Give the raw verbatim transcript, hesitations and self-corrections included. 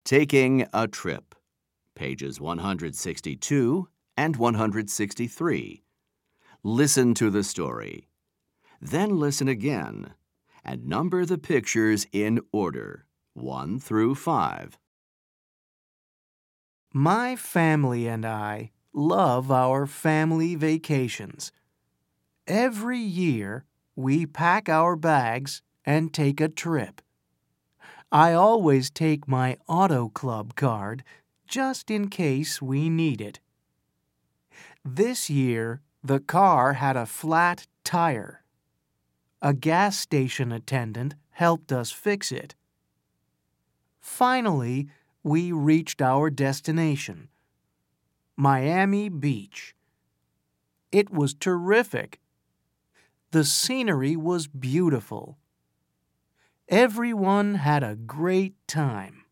Taking a Trip, pages one hundred sixty-two and one hundred sixty-three. Listen to the story. Then listen again and number the pictures in order, one through five. My family and I love our family vacations. Every year, we pack our bags and take a trip. I always take my Auto Club card just in case we need it. This year, the car had a flat tire. A gas station attendant helped us fix it. Finally, we reached our destination, Miami Beach. It was terrific. The scenery was beautiful. Everyone had a great time.